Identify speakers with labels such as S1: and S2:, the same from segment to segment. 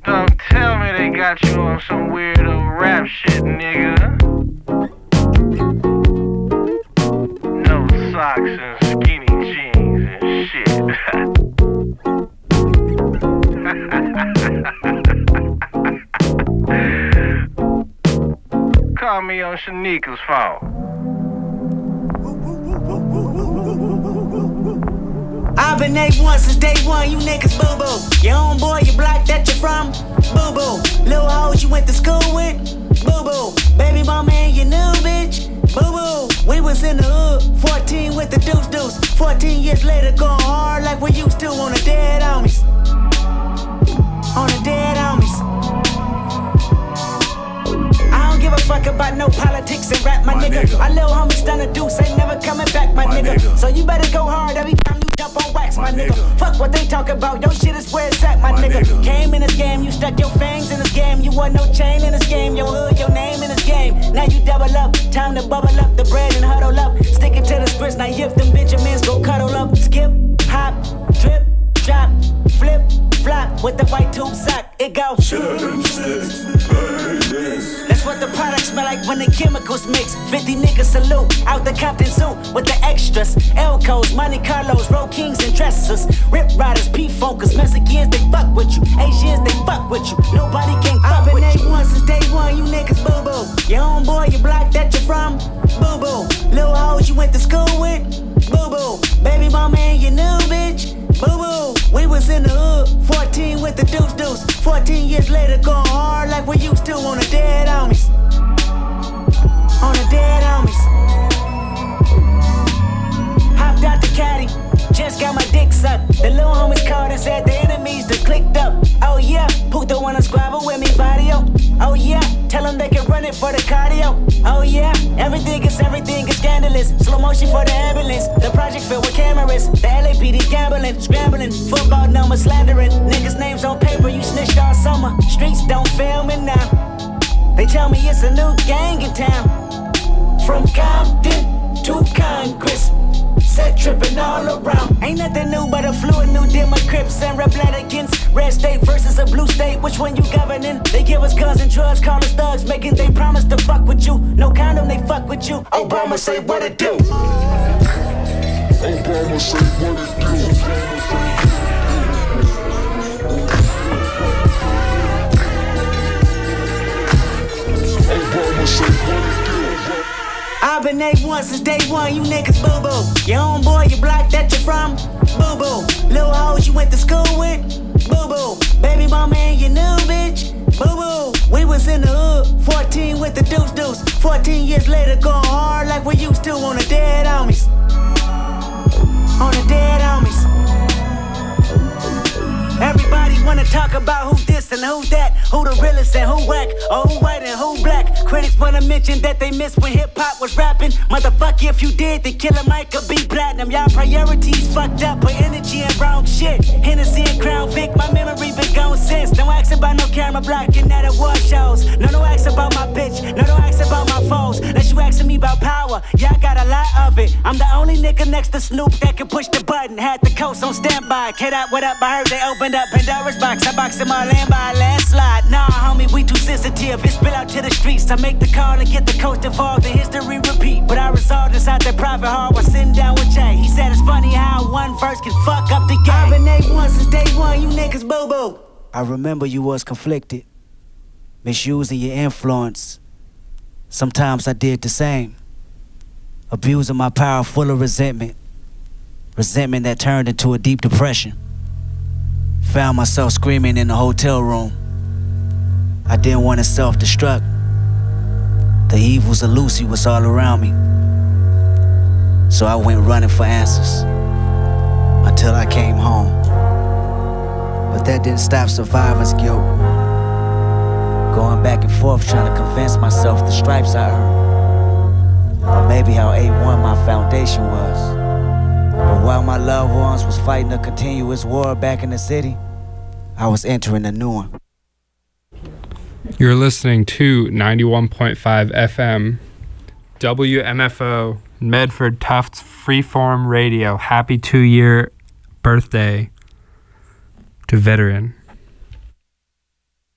S1: Don't tell me they got you on some weirdo rap shit, nigga. No socks and skinny jeans and shit. Call me on Shanika's phone.
S2: I've been A1 since day one, you niggas boo-boo. Your own boy, you block that you're from, boo-boo. Little hoes you went to school with, boo-boo. Baby mama and your new bitch, boo-boo. We was in the hood, 14 with the deuce. 14 years later, going hard like we used to on the dead homies. On the dead homies. I don't give a fuck about no politics and rap, my nigga. Our little homie stun a deuce, ain't never coming back, my nigga. So you better go hard every time you jump on wax, my nigga. Fuck what they talk about, your shit is where it's at, my nigga. Came in this game, you stuck your fangs in this game. You want no chain in this game, your hood, your name in this game. Now you double up, time to bubble up the bread and huddle up. Stick it to the splits, now if them Benjamins go cuddle up. Skip, hop, drip, drop, flip, flop with the white tube sock. It go. That's what the product smell like when the chemicals mix. 50 niggas salute out the Compton Zoo with the extras. Elcos, Monte Carlos, Road Kings and dressers. Rip Riders, P-Funkers, Mexicans, they fuck with you. Asians, they fuck with you. Nobody can fuck with you. I've been A1 since day one, you niggas boo-boo. Your own boy, you block that you're from, boo-boo. Little hoes you went to school with, boo-boo. Baby mama and your new bitch, boo-boo. We was in the hood, 14 with the deuce. 14 years later, going hard like we used to on the dead homies. On the dead homies. Hopped out the caddy, just got my dick sucked. The little homies called and said the enemies that clicked up. Oh yeah, Pook the one to squabble with me, Vadio. Oh yeah, tell them they can run it for the cardio. Oh yeah, everything is scandalous. Slow motion for the ambulance. The project filled with cameras. The LAPD gambling, scrambling. Football numbers slandering. Niggas' names on paper, you snitched all summer. Streets don't fail me now. They tell me it's a new gang in town. From Compton to Congress. Set tripping all around. Ain't nothing new but a fluid new Demo Crips and Republicans. Red state versus a blue state, which one you governing? They give us guns and drugs, call us thugs, making they promise to fuck with you. No condom, they fuck with you. Obama say what it do.
S3: Obama say what it do. Obama say what it do.
S2: I've been A1 since day one, you niggas boo-boo. Your own boy, you block that you're from, boo-boo. Little hoes you went to school with, boo-boo. Baby mama and your new bitch, boo-boo. We was in the hood, 14 with the deuce. 14 years later, going hard like we used to on the dead homies. On the dead homies. Everybody wanna talk about who this and who that, who the realest and who whack, or who white and who black. Critics wanna mention that they missed when hip-hop was rapping. Motherfucker, if you did, then Killer Mike could be platinum. Y'all priorities fucked up, put energy in wrong shit. Hennessy and Crown Vic, my memory been gone since. Don't ask about no camera blocking at award shows. No, don't ask about my bitch, no, don't ask about my foes. Unless you asking me about power, y'all got a lot of it. I'm the only nigga next to Snoop that can push the button. Had the coast on standby. Kid out, what up, I heard they opened up Pandora's box. I boxed in my land by a landslide. Nah, homie, we too sensitive. It spill out to the streets. I make the call and get the coast involved. The history repeat. But I resolved inside that private heart while sitting down with Jay. He said it's funny how one verse can fuck up the game. I've been A1 since day one, you niggas boo-boo. I remember you was conflicted, misusing your influence. Sometimes I did the same, abusing my power full of resentment that turned into a deep depression. Found myself screaming in the hotel room. I didn't want to self-destruct. The evils of Lucy was all around me. So I went running for answers until I came home. But that didn't stop survivor's guilt. Going back and forth trying to convince myself the stripes I earned, or maybe how A1 my foundation was. But while my loved ones was fighting a continuous war back in the city, I was entering a new one.
S4: You're listening to 91.5 FM, WMFO, Medford Tufts Freeform Radio. Happy 2-year birthday to Veteran.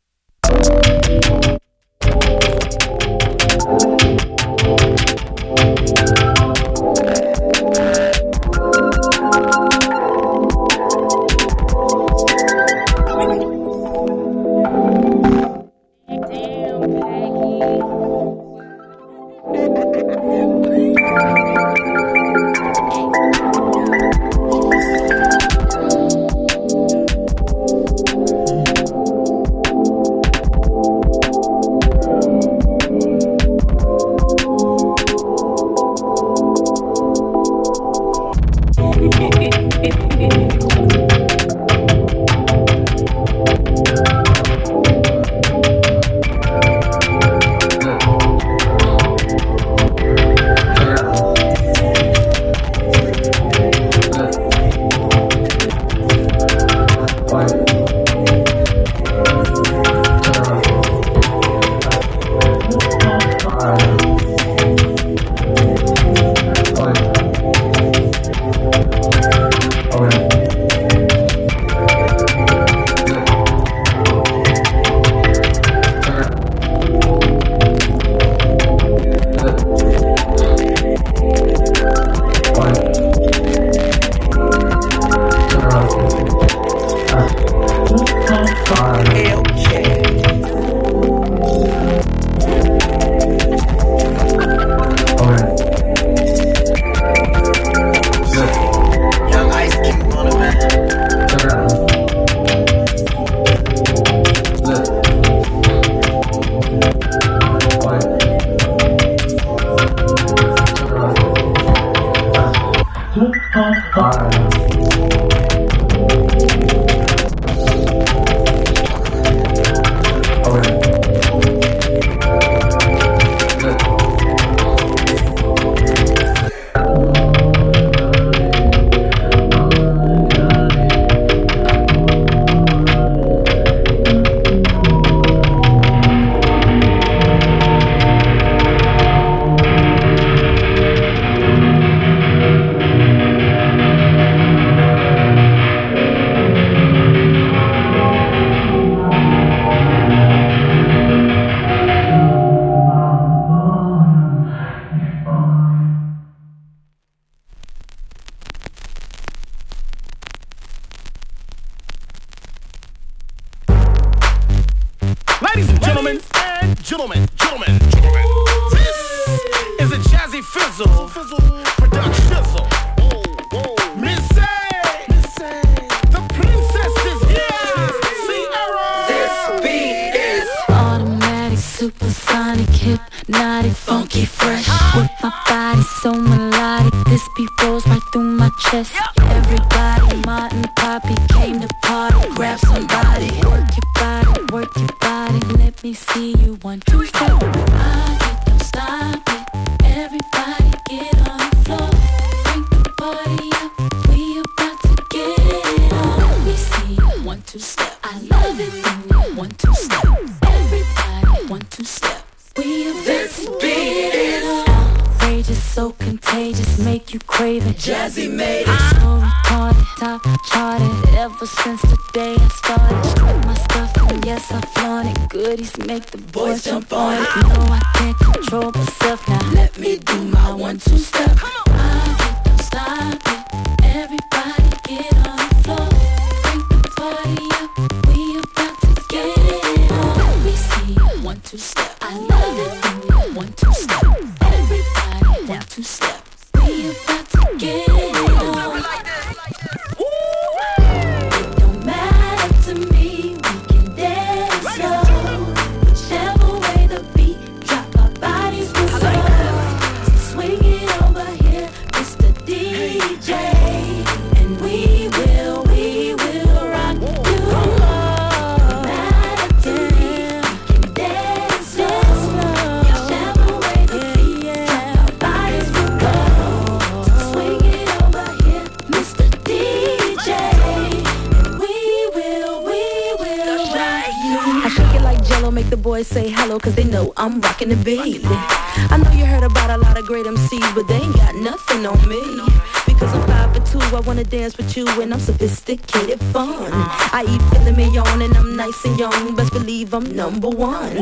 S5: Say hello cause they know I'm rocking the beat. I know you heard about a lot of great MCs, but they ain't got nothing on me. Because I'm 5'2", I wanna dance with you and I'm sophisticated fun. I eat filet mignon and I'm nice and young, best believe I'm number one.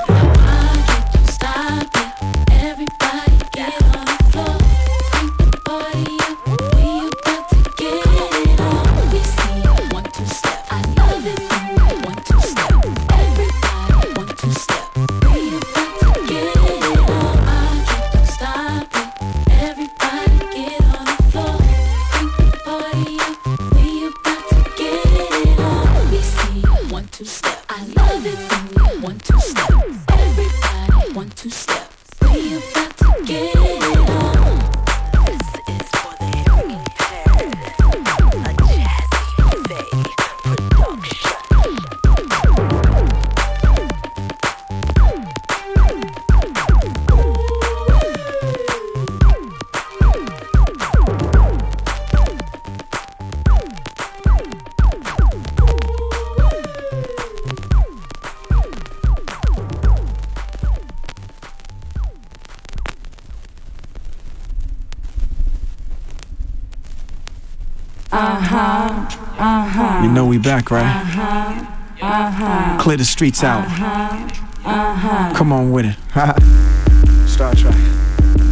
S5: Don't stop it, everybody get on the floor. Bring the party up, we about to get it on. We see 1, 2 step, I love it when 1, 2 step. Everybody 1, 2 step, we about to get it on. Don't stop it, everybody get on the floor. Bring the party up, we about to get it on. We see 1, 2 step, I love it when 1, 2 step. Everybody 1, 2 step, we about to get it on. This is for the hearing impaired, a Jazzy Faye production.
S6: You know we back, right? Clear the streets out. Come on with it. Star Trek.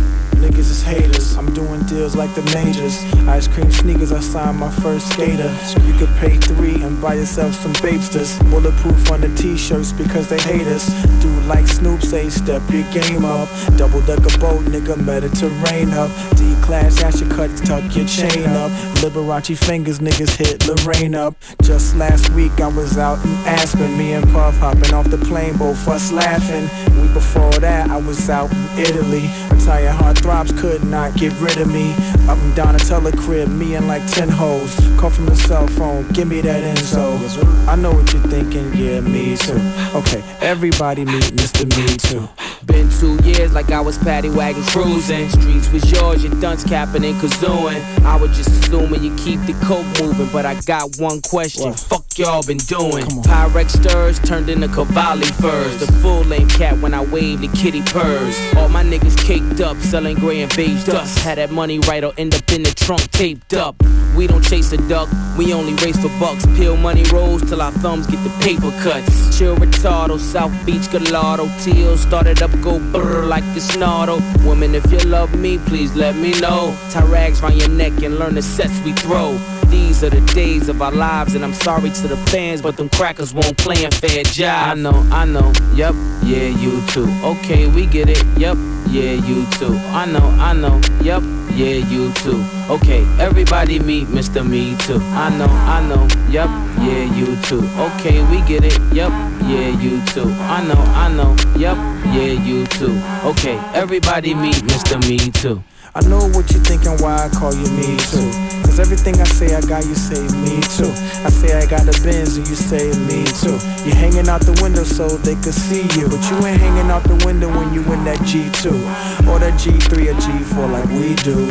S6: niggas is haters. I'm doing deals like the majors. Ice cream sneakers, I signed my first skater. You could pay $3 and buy yourself some Babesters. Bulletproof on the t-shirts because they hate us. Dude like Snoop say, step your game up. Double decker boat, nigga, Mediterranean up. D-class, ash your cut, tuck your chain up. Liberace fingers, niggas hit Lorraine up. Just last week I was out in Aspen. Me and Puff hopping off the plane, both us laughing. Week before that I was out in Italy. Retired heartthrobs could not get rid of me. Up in Donatella crib, me and like 10 hoes. Call from the cell phone, give me that info. I know what you're thinking, yeah, me too. Okay, everybody meet Mr. Me Too.
S7: Been 2 years like I was paddy wagon cruising. Streets was yours, your dunce capping and kazooing. I was just assuming you keep the coke moving, but I got one question. What? Fuck y'all been doing? Pyrex stirs turned into Cavalli furs. The full length cat when I wave the kitty purrs. All my niggas caked up, selling gray and beige dust. Had that money right or end up in the trunk taped up. We don't chase a duck, we only race for bucks. Peel money rolls till our thumbs get the paper cuts. Chill retardo, South Beach Gallardo. Teal started up, go brrr like a snarl. Woman, if you love me, please let me know. Tie rags round your neck and learn the sets we throw. These are the days of our lives, and I'm sorry to the fans, but them crackers won't play a fair job. I know, yup, yeah, you too. Okay, we get it, yup, yeah, you too. I know, yup, yeah, you too. Okay, everybody meet Mr. Me Too. I know, yup, yeah, you too. Okay, we get it, yup, yeah, you too. I know, yup, yeah, you too. Okay, everybody meet Mr. Me Too.
S6: I know what you're thinking, why I call you Me Too. Cause everything I say I got, you say Me Too. I say I got a Benz and you say Me Too. You're hanging out the window so they could see you, but you ain't hanging out the window when you in that G2 or that G3 or G4 like we do.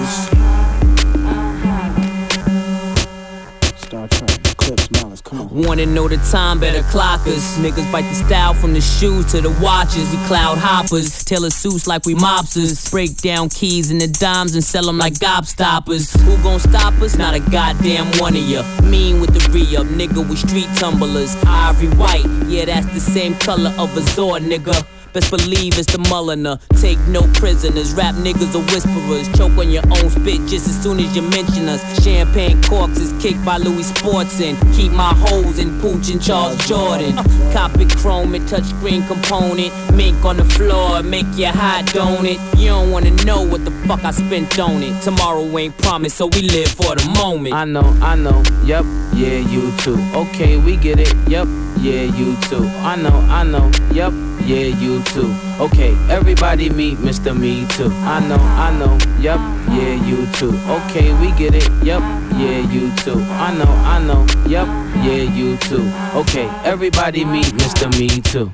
S6: Star Trek, Clips, Malice, come on.
S7: Wanna know the time, better clock us. Niggas bite the style from the shoes to the watches. We cloud hoppers, tailor suits like we mobsters. Break down keys and the dimes and sell them like gobstoppers. Who gon' stop us? Not a goddamn one of ya. Mean with the re-up, nigga, we street tumblers. Ivory white, yeah, that's the same color of a Zord, nigga. Best believe it's the Mulliner. Take no prisoners, rap niggas are whisperers. Choke on your own spit just as soon as you mention us. Champagne corks is kicked by Louis Sportson. Keep my hoes in Pooch and Charles Jordan. Copy chrome and touchscreen component. Mink on the floor, make you hot, don't it? You don't wanna know what the fuck I spent on it. Tomorrow ain't promised, so we live for the moment. I know, yup, yeah, you too. Okay, we get it, yup, yeah, you too. I know, yup, yeah, you too. Okay, everybody meet Mr. Me Too. I know, yup, yeah, you too. Okay, we get it, yup, yeah, you too. I know, yup, yeah, you too. Okay, everybody meet Mr. Me Too.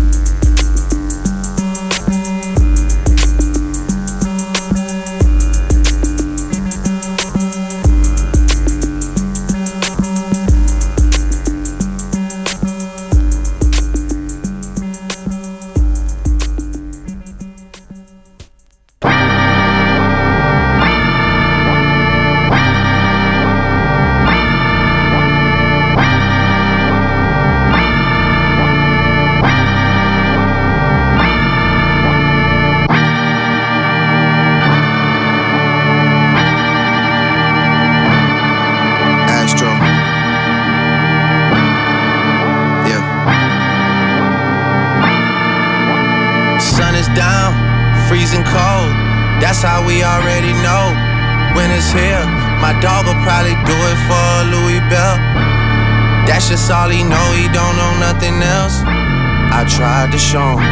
S8: That's how we already know when it's here. My dog will probably do it for Louis Bell. That's just all he know, he don't know nothing else. I tried to show him.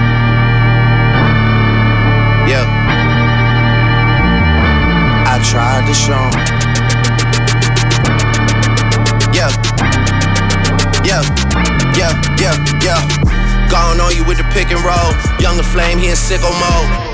S8: Yeah, I tried to show him. Yeah. Gone on you with the pick and roll. Younger Flame, he in sicko mode.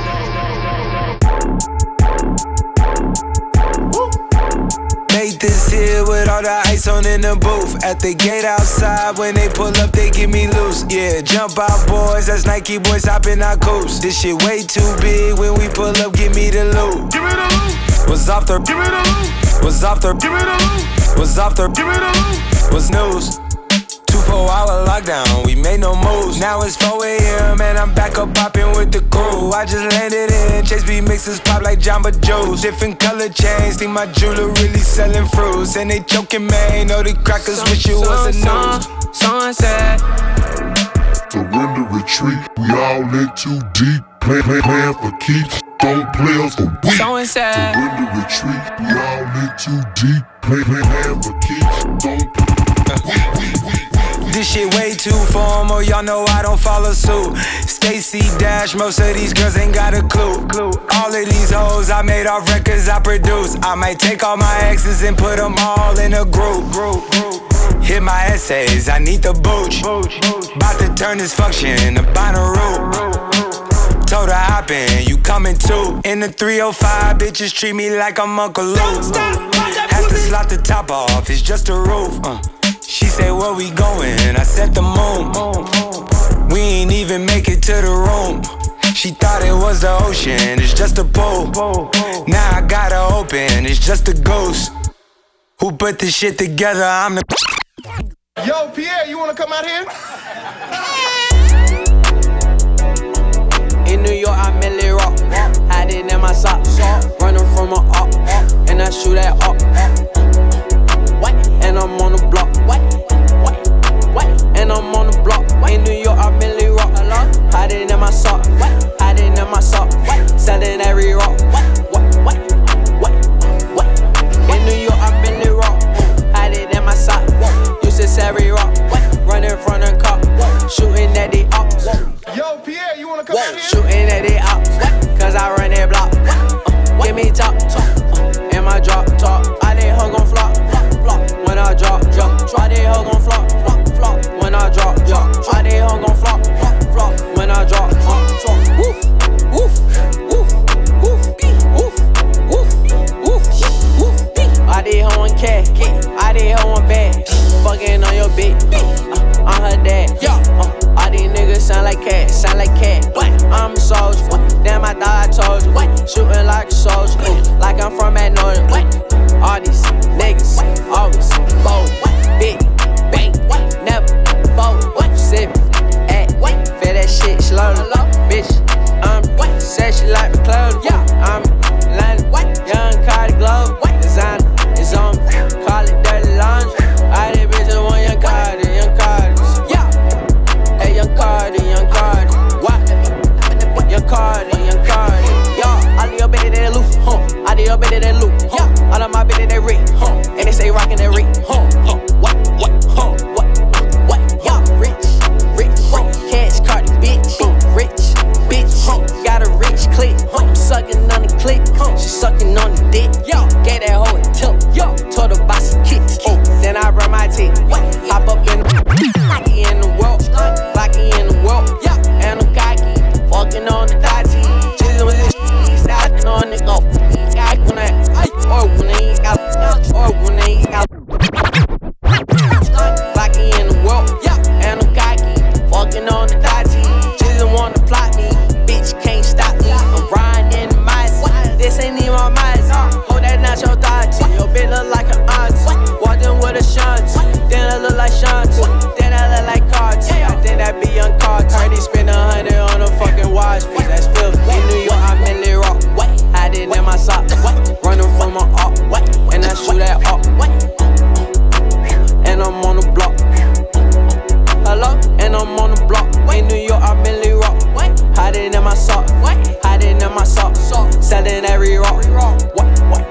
S9: This here with all the ice on in the booth. At the gate outside, when they pull up, they get me loose. Yeah, jump out, boys, that's Nike boys hopping our coops. This shit way too big, when we pull up, give me the loot. Give me the loot. What's off the? Give me the loot. What's off the? Give me the loot. What's off the? Give me the loot. What's news? 24-hour lockdown, we made no moves. Now it's 4 a.m. and I'm back up popping with the crew. I just landed in Chase B mixes pop like Jamba Joe's. Different color chains, think my jeweler really selling fruits. And they joking, man, know the crackers wish it was a news.
S7: Sunset.
S3: Surrender, retreat, we all in too deep. Plan for keeps, don't play us for weak. Surrender, retreat, we all in too deep. Plan for keeps, don't
S9: This shit way too formal, y'all know I don't follow suit. Stacy Dash, most of these girls ain't got a clue. All of these hoes I made off records I produce. I might take all my exes and put them all in a group. Hit my essays, I need the booch. About to turn this function into Bonnaroo. Told her hop in, you coming too. In the 305, bitches treat me like I'm Uncle Luke. Have to slot the top off, it's just a roof. She said, where we going? I said the moon. We ain't even make it to the room. She thought it was the ocean, it's just a pool. Now I gotta open, it's just a ghost. Who put this shit together? I'm the...
S10: Yo, Pierre, you wanna come out here?
S7: In New York, I merely rock. Hiding in my socks. Running from a up. And I shoot at up. And I'm on the block. And I'm on the block. In New York, I merely rock. Hiding in my sock. Hiding in my sock. Selling every rock. In New York, I merely rock. Hiding in my sock. Used to every rock. Running from the cop. Shooting at the ops.
S10: Yo, Pierre, you wanna come out here?
S7: Shooting at the ops. Cause I run that block. Give me top. In my drop. I did hug on flop. When I drop. Try they hug on flop. When I drop. Try they hug on flop. When I drop. Woof. I did her one cat. I did her one bag. Fucking on your bitch. I'm her dad. All these niggas sound like cat. I'm a soldier. Damn, I thought I told you. Shooting like a soldier. Like I'm from at Northern. All these niggas always fold. Big bang. Never fold. Sip at. Feel that shit slowly. Bitch, said she like the clothes. I'm London. Young Cardi Glow. Designer is on. Call it dirty laundry. All these bitches want young Cardi. Hey, young Cardi. What? Young Cardi. Y'all, all of your bitches they loose. All of your bitches they loose. All of my bitches they rich. And they say rockin' that rich. What? Y'all rich. Cash Cardi, bitch. Rich, bitch. Got a rich click. I'm sucking on the click. She sucking on the dick. Gave that hoe a tip. Told her buy some kicks. Then I run my teeth. Hop up in the Glocky in the world. And I'm cocky. Fucking on the dotty. Chillin' with this shit. Stacking on this go. Or when they ain't got. Glocky in the world. And I'm cocky. Fucking on the dotty. Chillin' wanna plot me. Bitch can't stop me. I'm riding in the mice. This ain't even my mice. Hold that not your dotty. Your bitch look like an auntie. Walked in with a shanty. Then I look like shanty. Then I look like Cartier. I think that be young Cartier. Heard he spend 100 on a fucking watch piece. That's filthy. In New York, I merely rock. Hiding in my socks. Running from my up. And I shoot at up. And I'm on the block. Hello? And I'm on the block. In New York, I merely rock. Hiding in my sock. Hiding in my sock. Selling every rock. What?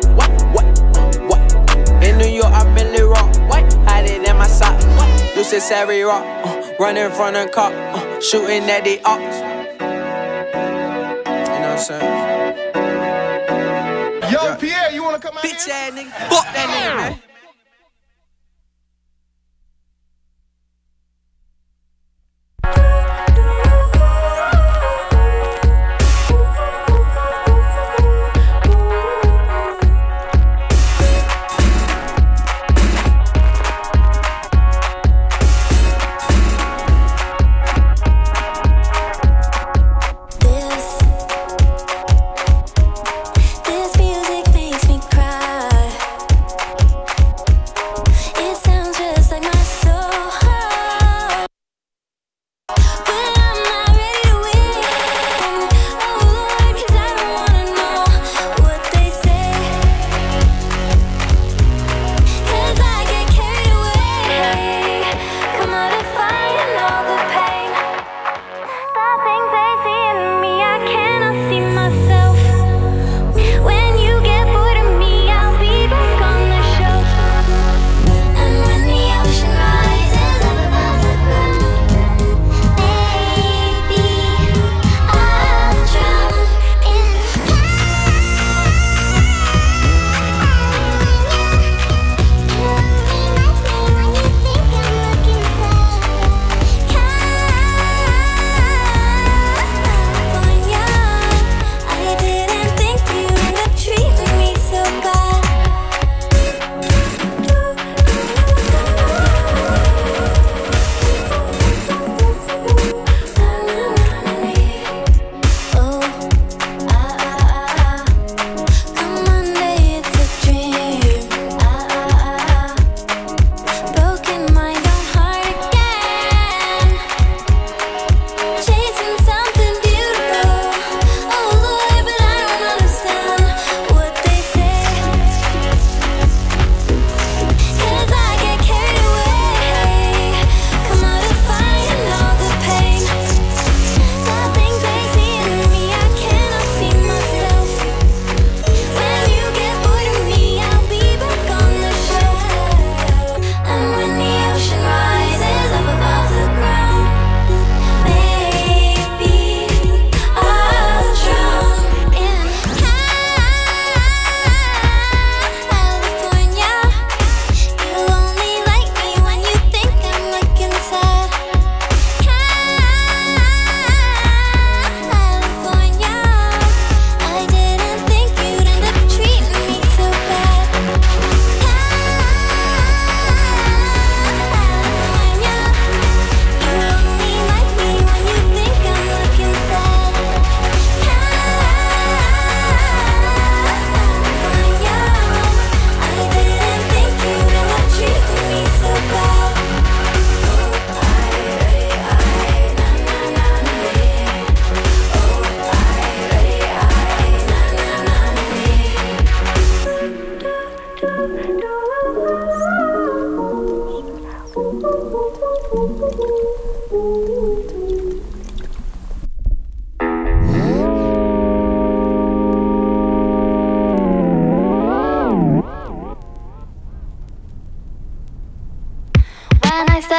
S7: In New York, I merely rock. Hiding in my sock. Used to every rock. Running from the cop. Shooting at the ops. You know what I'm saying?
S10: Yo, Pierre, you wanna come out here?
S7: Bitch ass nigga. Fuck that nigga, man.
S11: This music makes me cry.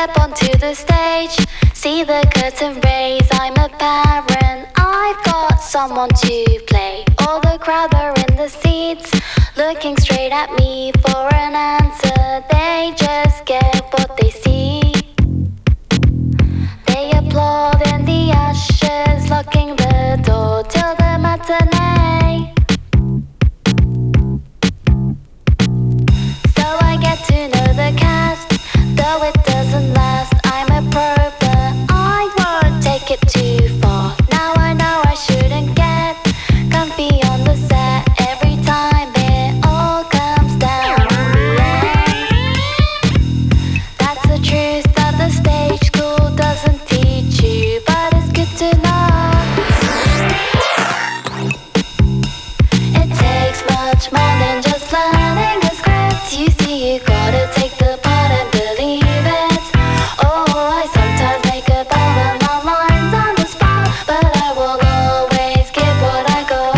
S11: step onto the stage, see the curtain raise. I'm a parent, I've got someone to play. All the crowd are in the seats, looking straight at me for an answer. They just get what they see. They applaud in the ashes, locking the door till the matinee. So I get to know the cast, though it doesn't last. I'm a pro, but I won't take it too far. Now I know I shouldn't get comfy on the set every time it all comes down to the end. That's the truth that the stage school doesn't teach you, but it's good to know. It takes much more than just learning a script. You see, you gotta take the part and believe it. Oh, I sometimes make a ball and my lines on the spot, but I will always give what I got.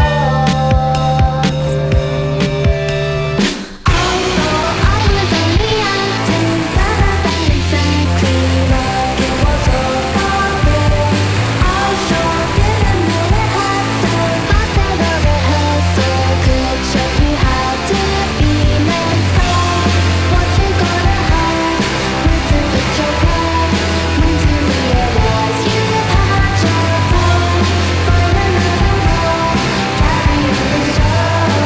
S11: I thought I was only acting, but I felt exactly like it was all for real. I sure didn't know it had to, but then the rehearsal could show you how to feel inside. What you gotta have, where to put your pride, when to realize you've had your time. Find another role, carry on the show.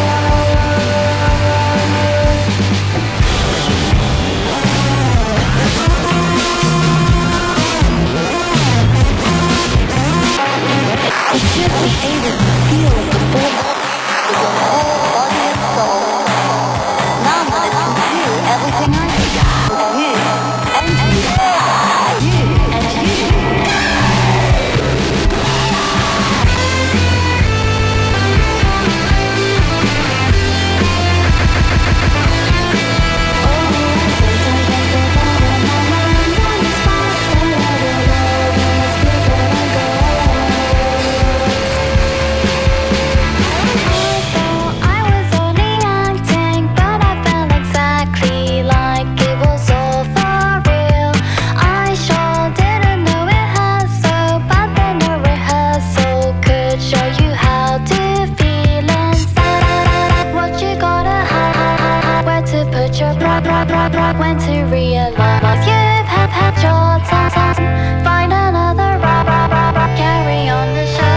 S5: I should be able to feel it before with your whole body and soul. Now I'm gonna do everything I got with you and you and you.
S11: I was only acting, but I felt exactly like it was all for real. I sure didn't know rehearsal, but then the rehearsal could show you how to feel inside. What you gotta have, where to put your pride, when to realize you've had your time. Find another carry on the show.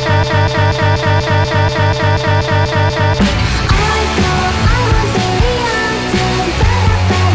S11: I thought I was only acting, but I felt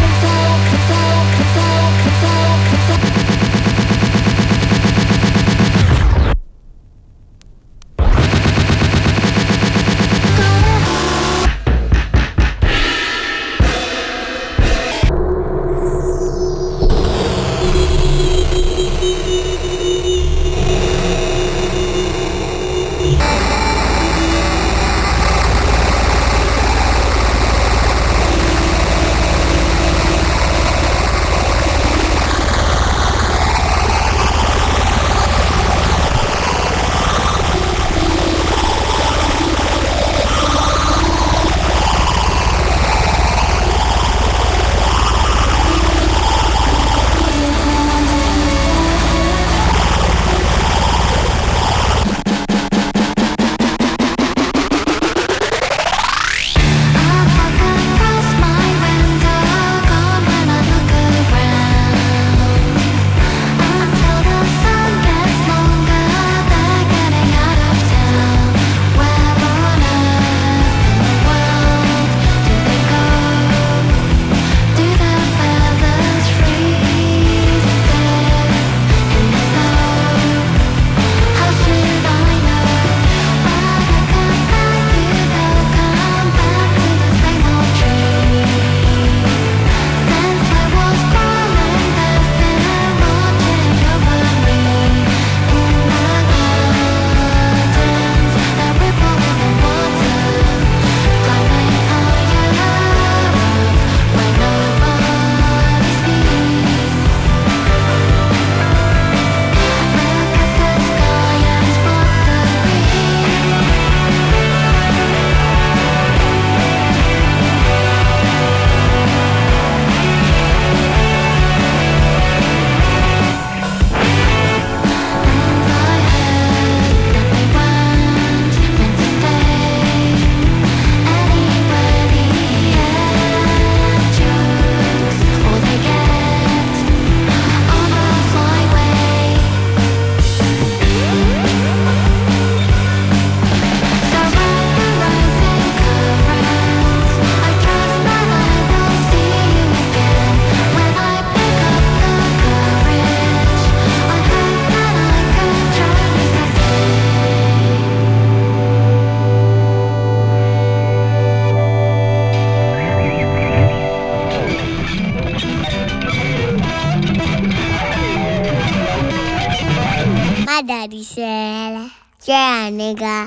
S12: My daddy said, yeah, nigga.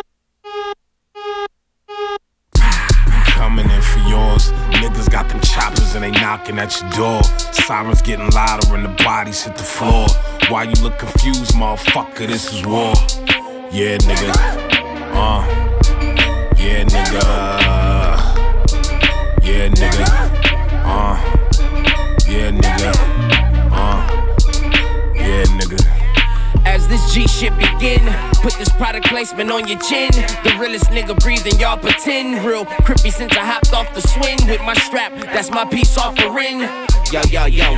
S13: Coming in for yours. Niggas got them choppers and they knocking at your door. Sirens getting louder and the bodies hit the floor. Why you look confused, motherfucker? This is war. Yeah, nigga. Yeah, nigga. Yeah, nigga. Yeah, nigga. Yeah, nigga.
S7: As this G shit begin, put this product placement on your chin. The realest nigga breathing, y'all pretend. Real crippy since I hopped off the swing with my strap. That's my peace offering. Yo, yeah.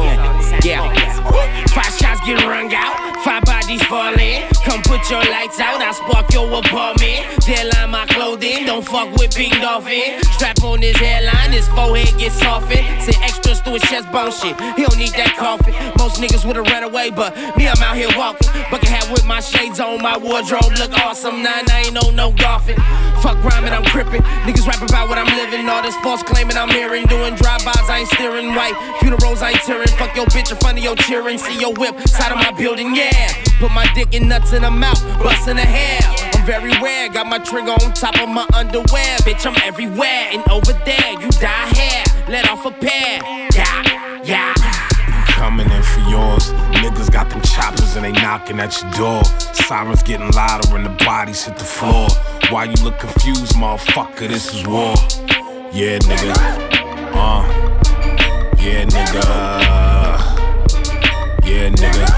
S7: 5 shots get rung out, 5 bodies fall in. Come put your lights out, I spark your apartment. Deadline my clothing, don't fuck with Big Dolphin. Strap on his hairline, his forehead gets softened. Send extras through his chest bone shit, he don't need that coffin. Most niggas would've ran away, but me, I'm out here walking. Bucket hat with my shades on, my wardrobe look awesome. Nah, I ain't on no golfing. Fuck rhyming, I'm crippin'. Niggas rap about what I'm living. All this false claiming I'm hearing. Doing drive-bys, I ain't steering right. Funerals, I ain't tearing. Fuck your bitch in front of your cheering. See your whip, side of my building, yeah. Put my dick and nuts in her mouth, bustin' her hair. I'm very rare, got my trigger on top of my underwear. Bitch, I'm everywhere, and over there, you die here. Let off a pair, yeah.
S13: Coming in for yours. Niggas got them choppers and they knocking at your door. Sirens getting louder and the bodies hit the floor. Why you look confused, motherfucker? This is war. Yeah, nigga. Yeah, nigga. Yeah, nigga.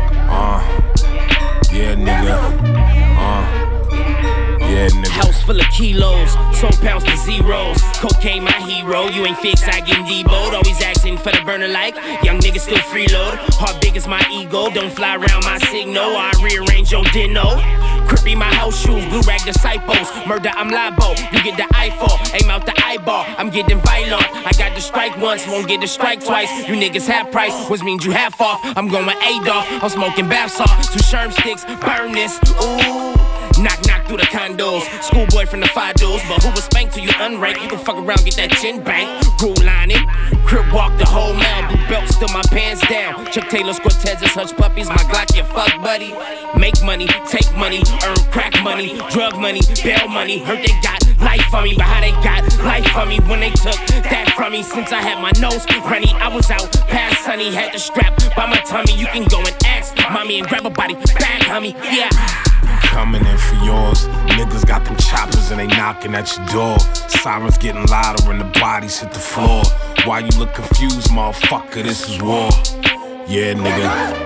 S13: Yeah, nigga. Yeah, nigga.
S7: House full of kilos, sold pounds to zeros. Cocaine my hero, you ain't fixed, I get deboed. Always asking for the burner like young niggas still freeload. Heart big as my ego, don't fly around my signal. I rearrange your dino. Crippy my house shoes, blue rag disciples. Murder, I'm liable, you get the eyeball. Aim out the eyeball, I'm getting violent. I got the strike once, won't get the strike twice. You niggas half price, which means you half off. I'm going Adolf, I'm smoking bath salt. 2 sherm sticks, burn this, ooh. Knock through the condos, schoolboy from the Fados. But who was spanked till you unranked? You can fuck around, get that chin bank. Groove lining, crib walk the whole mile. Blue belt, still my pants down. Chuck Taylor's Cortez's hush puppies. My Glock, your fuck buddy. Make money, take money, earn crack money, drug money, bail money. Heard they got life for me, but how they got life for me when they took that from me? Since I had my nose runny, I was out past sunny. Had the strap by my tummy. You can go and ask mommy and grab a body back, homie. Yeah.
S13: Coming in for yours. Niggas got them choppers and they knocking at your door. Sirens getting louder and the bodies hit the floor. Why you look confused, motherfucker? This is war. Yeah, nigga.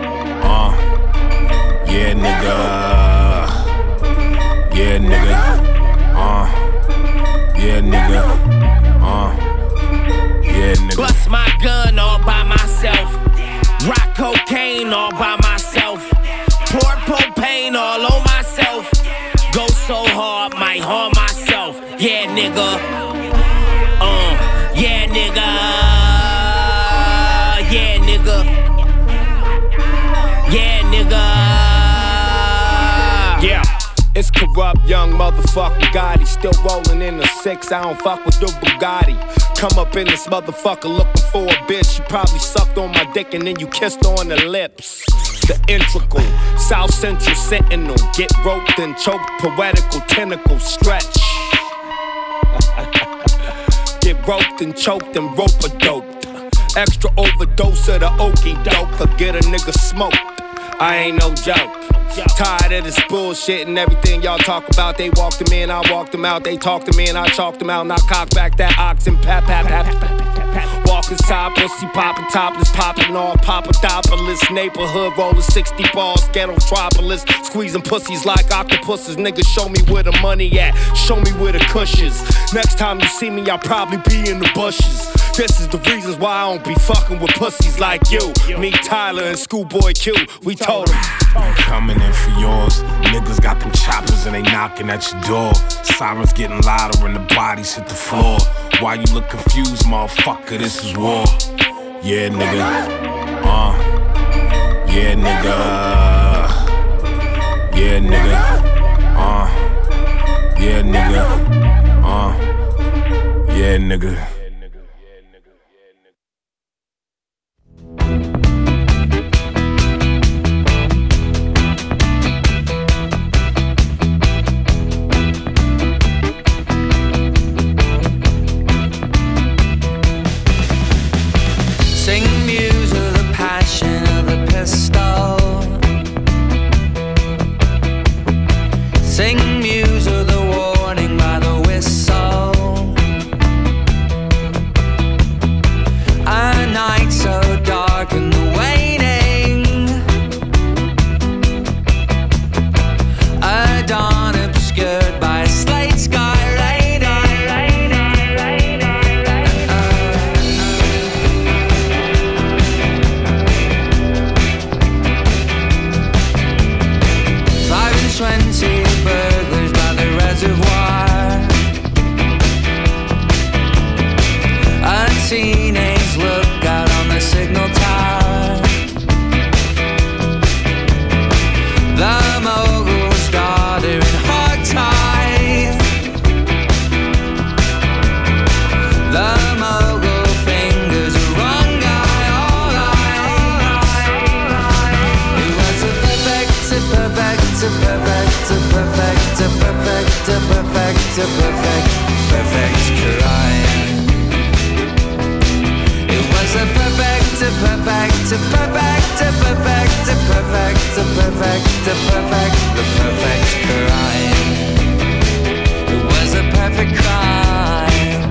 S13: Yeah, nigga. Yeah, nigga. Yeah, nigga. Yeah, nigga.
S7: Bust my gun all by myself. Rock cocaine all by myself. Pour propane all on myself. Go so hard, might harm myself. Yeah, nigga. Yeah, nigga. Yeah, nigga. Yeah, nigga.
S14: Yeah. It's corrupt, young motherfucker Gotti. Still rolling in the 6, I don't fuck with the Bugatti. Come up in this motherfucker looking for a bitch. You probably sucked on my dick and then you kissed her on the lips. The integral, South Central Sentinel. Get roped and choked, poetical tentacles stretch. Get roped and choked and rope-a-doped. Extra overdose of the okie doke could get a nigga smoked. I ain't no joke. Tired of this bullshit and everything y'all talk about. They walked them in, I walked them out. They talked to me and I chalked them out. Now cock back that ox and pap. Walk inside, pussy poppin', topless, poppin' all Papadopoulos. Neighborhood rollin' 60 balls, ghettotropolis. Squeezing pussies like octopuses. Niggas, show me where the money at. Show me where the cushions. Next time you see me, I'll probably be in the bushes. This is the reasons why I don't be fucking with pussies like you. Me, Tyler, and Schoolboy Q, we told him.
S13: Coming in for yours. Niggas got them choppers and they knocking at your door. Sirens getting louder and the bodies hit the floor. Why you look confused, motherfucker? This is war. Yeah, nigga. Yeah, nigga. Yeah, nigga. Yeah, nigga. Yeah, nigga.
S15: Sing muse of the warning by the whistle. A night so dark and the waning, a dawn obscured by a slate sky raining. Five and 20 burglars by the reservoir. A teenage lookout on the signal tower. The mogul's daughter in hogtie. The mogul fingers a wrong guy, all eyes. It was a perfect crime. It was a perfect crime. It was a perfect crime.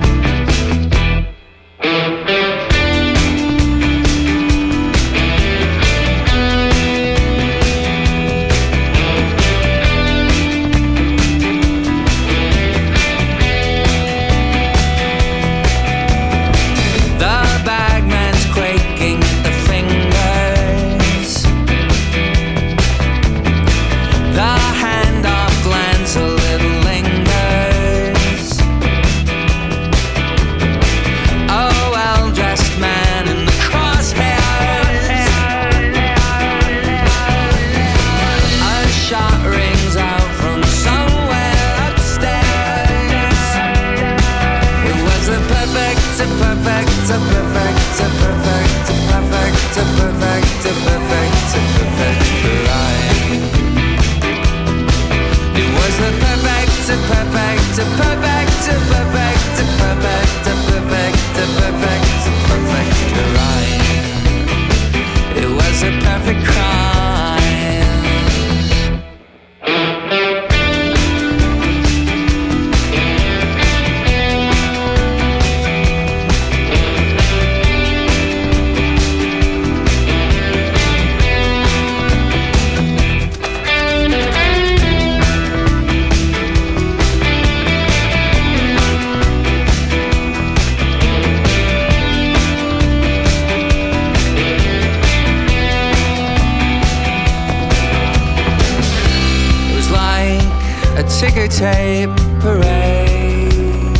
S15: ticker tape parade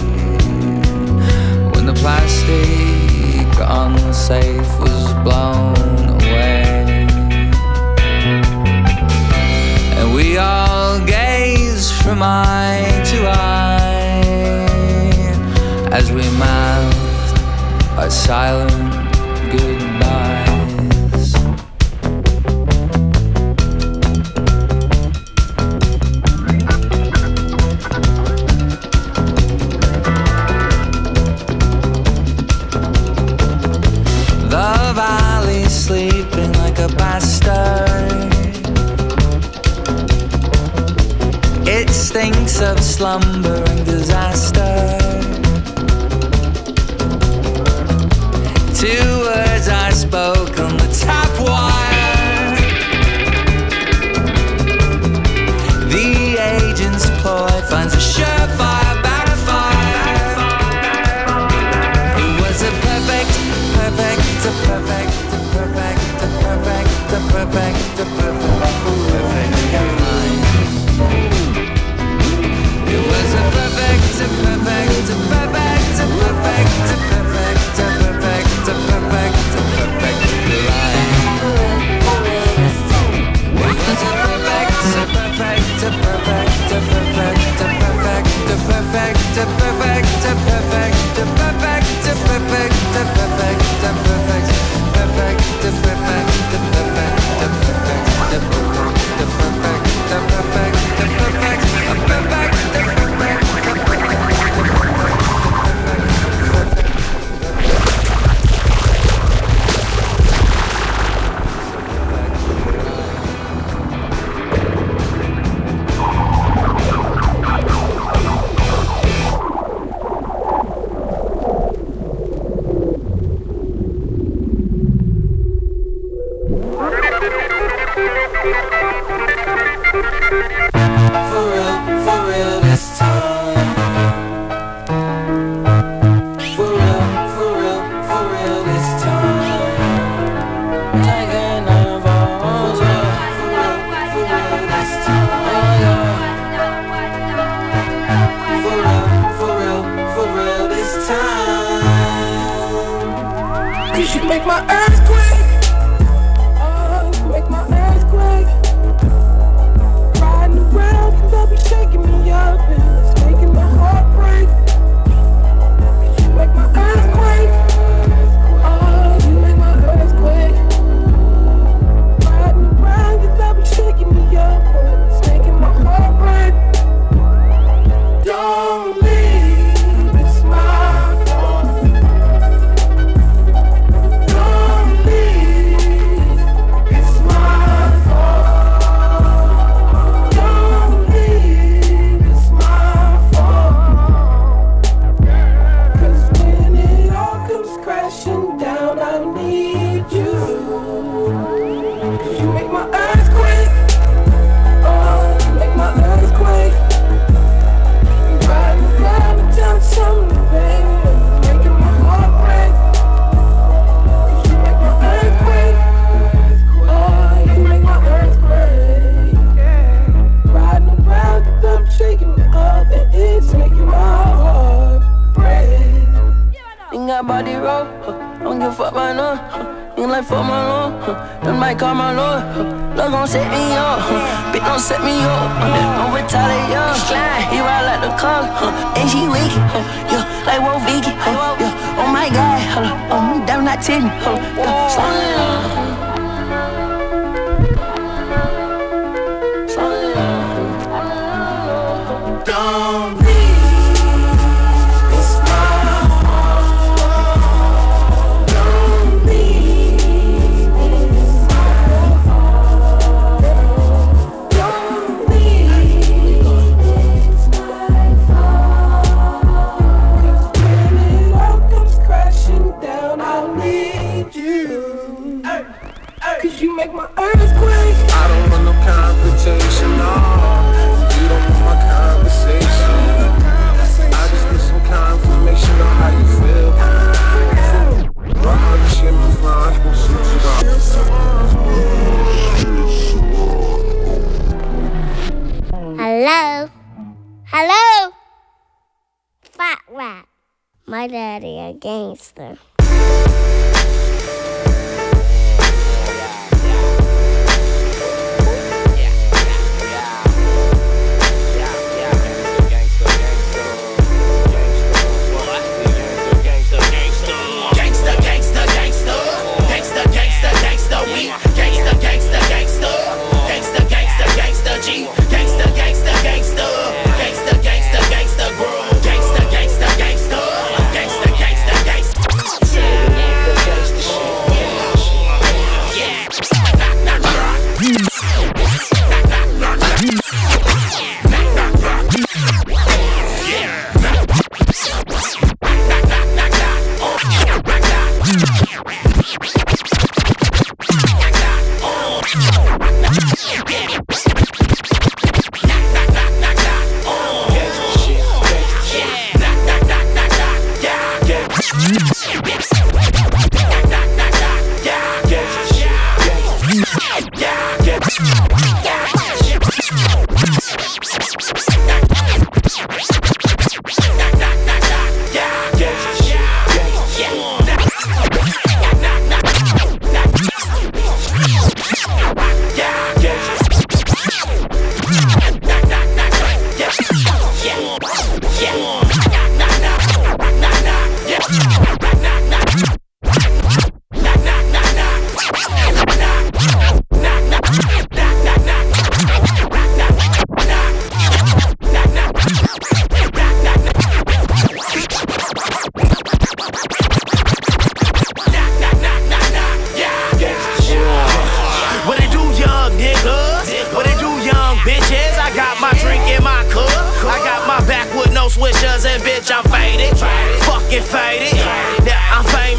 S15: when the plastic on the safe was blown away, and we all gazed from eye to eye as we mouthed our silent goodbyes. The valley sleeping like a bastard. It stinks of slumber and disaster. Two words I spoke on the tap wire. The agent's ploy finds a surefire backfire. It was a perfect crime. It was a perfect
S16: Make my earthquake, oh, make my earthquake. Riding around and they'll be shaking me up and it's making my heart break. You make my earthquake, oh, you make my earthquake. Riding around and they'll be shaking me up and it's making my heart break. Don't leave, it's my fault.
S17: Body roll, don't give a fuck by no. Nigga like fuck my lord, that might call my lord. Love gon' set me up, bitch don't set me up. I'm with Tyler Young, he ride like the car, and she wicked, yeah, like Wo Vicky, yeah. Oh my God, damn not titty,
S16: Don't you make my earthquake.
S18: I don't want no confrontation, no. You don't want my conversation. I just need some confirmation on how you feel. All this shit is fine.
S12: Hello? Hello? Fat Rat. My daddy a gangster.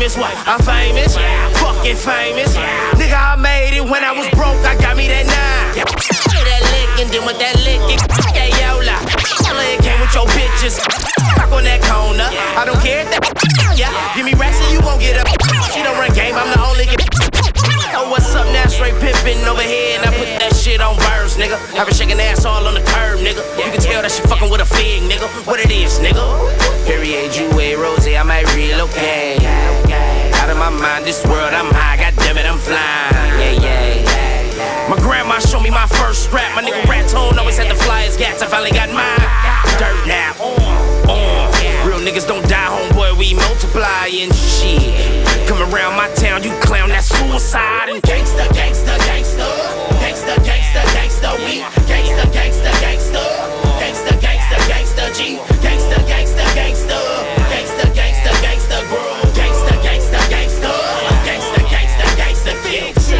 S19: famous. What? I'm famous. Fucking famous. Nigga, I made it when I was broke. I got me that 9. That lick and then with that lick, that yola. It came with your bitches. Rock on that corner. I don't care if that. Yeah, give me racks and you won't get up. She don't run game. I'm the only. Oh, what's up now? Straight pimpin' over here, and I put that shit on verse, nigga. Have her shaking ass all on the curb, nigga. You can tell that she fucking with a fig, nigga. What it is, nigga? Period, Jouet, Rose, I might relocate. Out of my mind, this world, I'm high. Goddamn it, I'm flying. Yeah. My grandma showed me my first strap. My nigga Raton always had the flyest gats. I finally got mine. Dirt now, real niggas don't die, homeboy. We multiply and shit. Come around my town, you clown, that's suicide. And gangsta, gangsta, gangsta, gangsta, gangsta, gangsta, we gangsta, gangsta, gangsta, gangsta, gangsta, gangsta, G, gangsta, gangsta, gangsta, gangsta, gangsta, gangsta, girl, gangsta, gangsta, gangsta, gangsta, gangsta, gangsta, gangsta,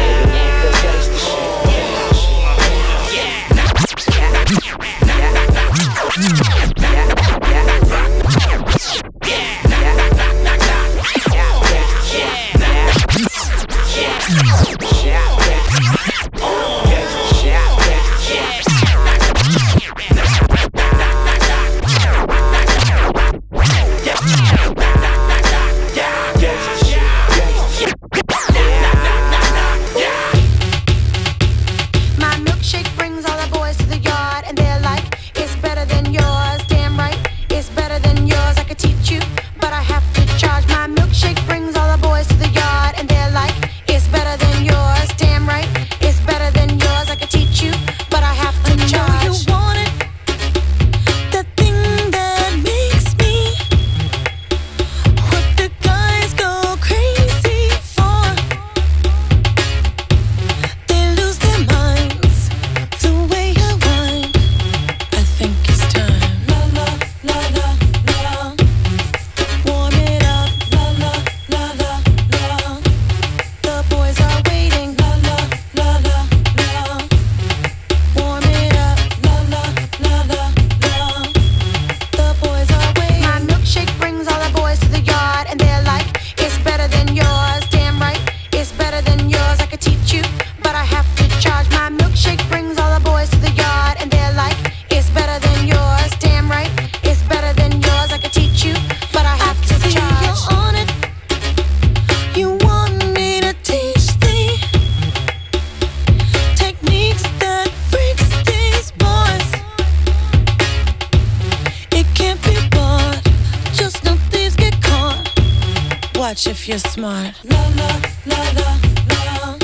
S20: Watch if you're smart. La la la la la.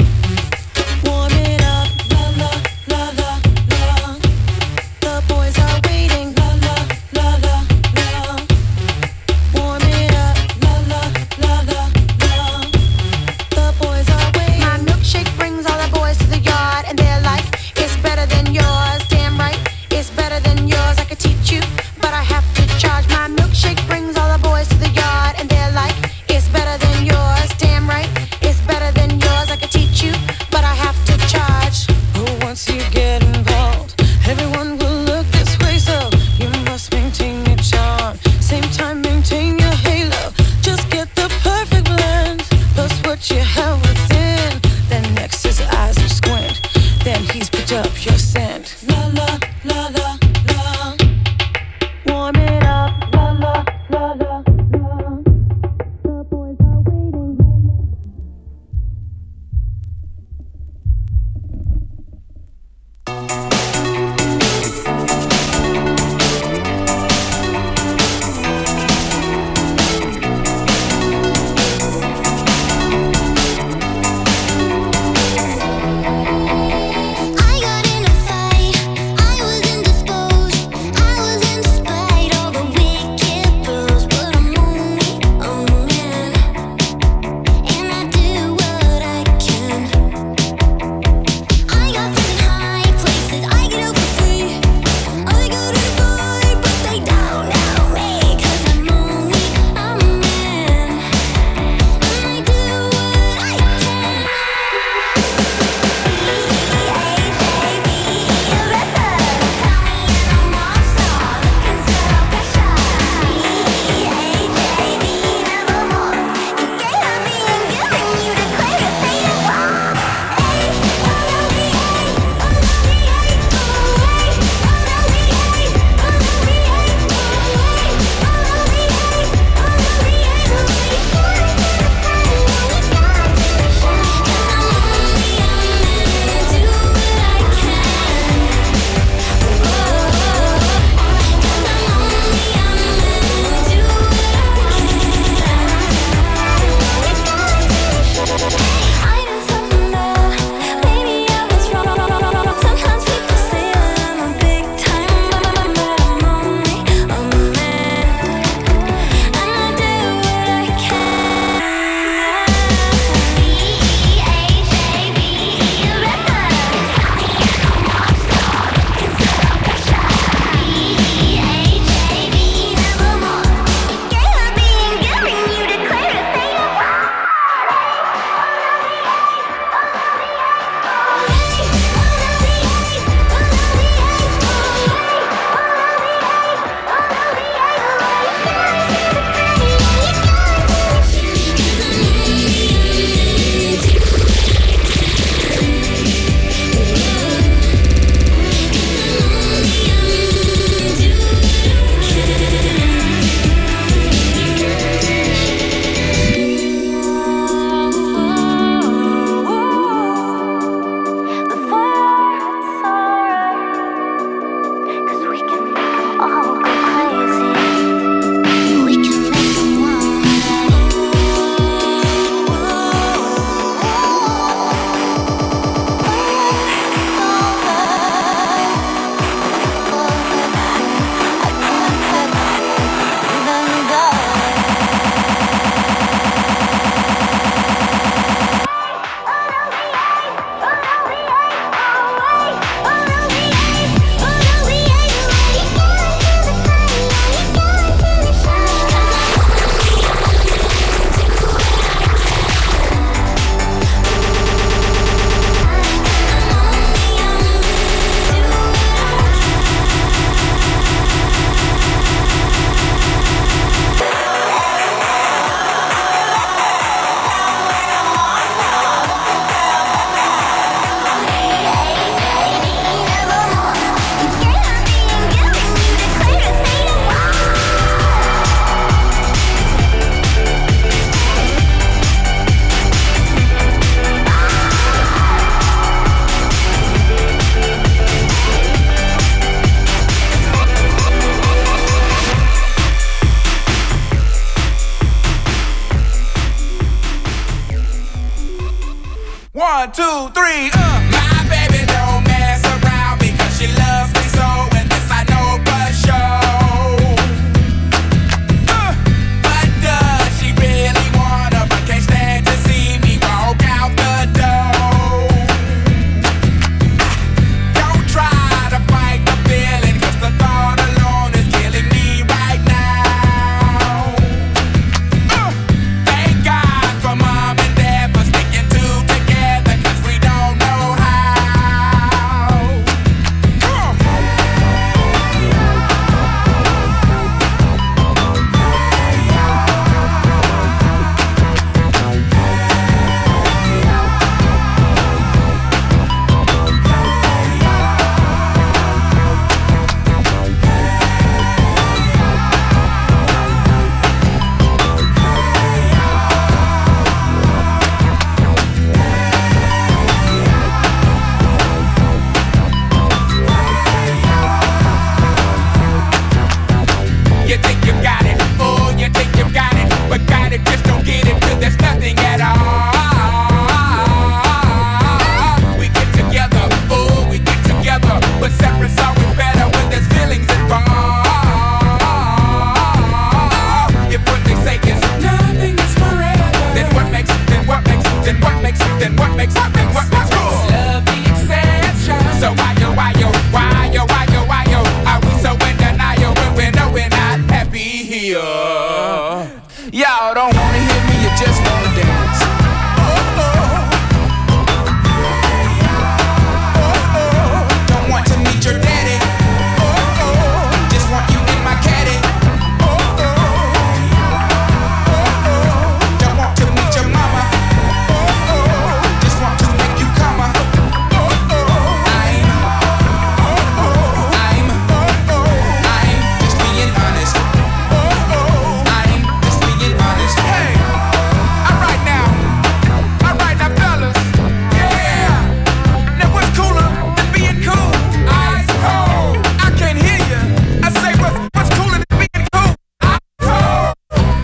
S20: Warm it up. La la la la la. The boys are waiting. La la la la la. Warm it up. La la la la la. The boys are waiting.
S21: My milkshake brings all the boys to the yard, and they're like, it's better than yours. Damn right, it's better than yours. I could teach you, but I have to charge. My milkshake brings all the boys to the yard, and they're like, it's better than yours. Damn right, it's better than yours. I could teach you, but I have to charge.
S20: Oh, once you get involved, everyone will look this way, so you must maintain your charm. Same time, maintain your halo. Just get the perfect blend. Plus what you have within. Then next his eyes will squint. Then he's picked up your scent. La la la la la. Warm it up. La la la la.
S11: I got in a fight. I
S8: 1, 2, 3, My baby don't mess around because she loves me so, and this I know for sure. But does she really wanna, but can't stand to see me walk out the door? Don't try to fight the feeling, cause the thought alone is killing me right now. Thank God for mom and dad for sticking two together, cause we don't know how. You think you've got it, oh, you think you've got it, but got it, just don't get it till there's nothing at all. We get together, oh, we get together, but separate's always better when there's feelings involved. If what they say is nothing is forever, then what makes love the exception? So why yo, are we so in denial when we know we're not happy here? Y'all don't wanna hear me, you just wanna dance. Don't want to meet your daddy. Just want you in my caddy. Don't want to meet your mama. Just want to make you come. I'm just being honest. I'm just being honest. Hey, alright now, fellas. Yeah. Now what's cooler than being cool? Ice cold. I can't hear you. I say what's cooler than being cool? Ice cold.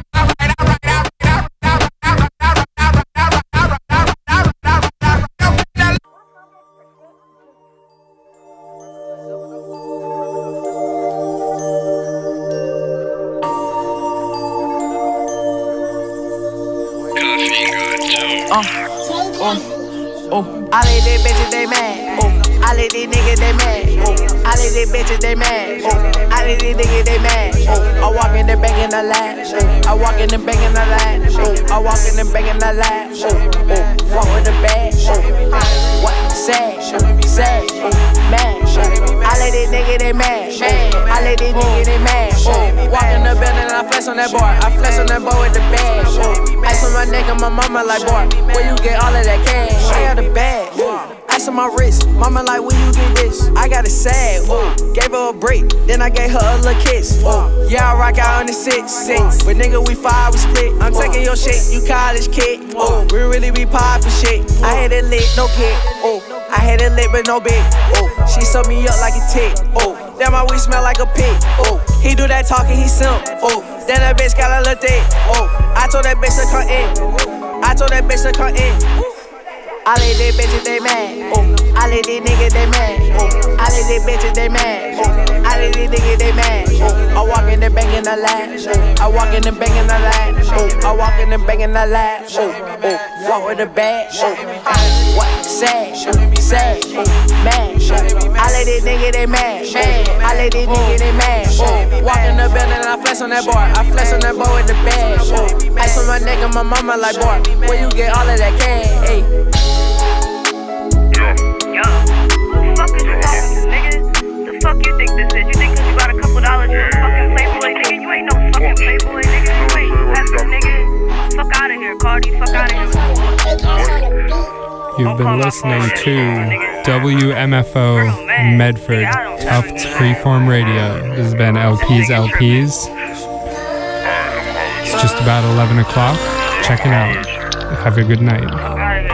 S17: All of these bitches, they mad. All of these niggas, they mad. All of these bitches, they mad. All of these niggas, they mad. I walk in and bang in the latch. I walk in and bang in the latch. I walk in and bang in the latch. Walk with the bag. What? Sad, mad. All of these niggas, they mad. All of these niggas, they mad. Walk in the building and I flex on that boy. I flex on that boy with the bag. Ice on my neck and my mama like, boy, where you get all of that cash? I got the bag. Ice on my wrist, mama like, where you get this? I got it sad, gave her a break, then I gave her a little kiss. Yeah, I rock out on the 6. But nigga, we 5, we split. I'm taking your shit, you college kid. We really be poppin' shit. I had it lit, no kid. I had it lit, but no big. She sewed me up like a tick. Damn, my weed smell like a pig. He do that talking, he simp. Then that bitch got a little thick. I told that bitch to come in. All of these bitches, they mad. All of these niggas, they mad. All of these bitches, they mad. All of these niggas, they mad. I walk in and bang in the latch. I walk in and bang in the latch. I walk in and bang in the latch. Walk with the bag. What? Sad, mad. All of these niggas, they mad. All of these niggas, they mad. Walk in the building and I flex on that boy. I flex on that boy with the bag. Ice on my neck and my mama like, boy, where you get all of that cash? Hey.
S1: Yo, who the fuck is this, nigga? The fuck you think this is? You think cause you got a couple dollars you're a fucking playboy, nigga? You ain't no fucking playboy, nigga. You ain't nothing, nigga. Fuck out of here, Cardi. Fuck out of here.
S4: You've been listening to WMFO Medford Tufts Freeform Radio. This has been LPs. It's just about 11 o'clock. Checking out. Have a good night.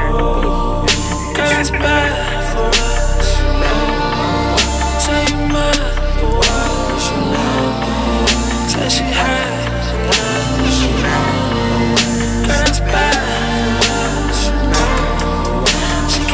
S16: It's bad for us. Say you mad for us. Say she had us. It's bad for us. She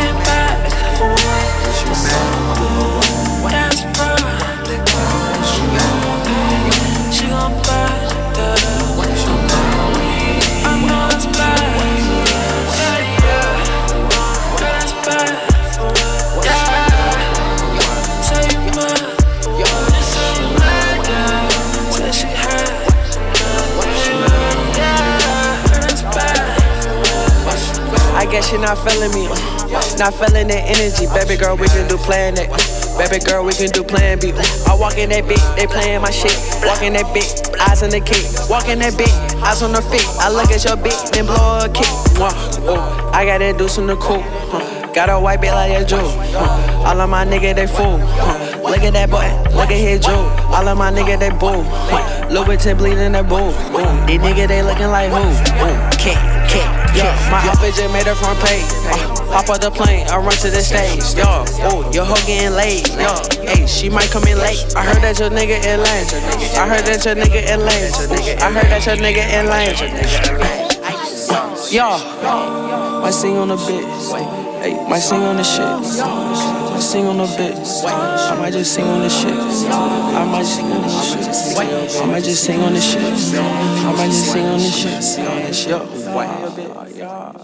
S17: not feeling me, not feeling that energy. Baby girl, we can do plan A. Baby girl, we can do plan B. I walk in that bitch, they playing my shit. Walk in that bitch, eyes on the kick. Walk in that bitch, eyes on the feet. I look at your bitch, then blow a kick. I got that deuce in the coupe. Got a white bitch like a Jew. All of my niggas, they fool. Look at that boy, look at his Jew. All of my niggas, they boo. Louboutin bleeding that boo. These niggas, they looking like who? Yeah, my outfit just made her front page. Hop off the plane, I run to the stage. Yo, your hoe getting laid. Yo, hey, she might come in late. I heard that your nigga in lane. I heard that your nigga in lane. I heard that your nigga in lane. Yo, might sing on the bitch. Hey, might sing on the shit. I sing on the bitch. I might just sing on the shit. I might sing on the shit. I might just sing on the shit. I might just sing on the shit. Yo.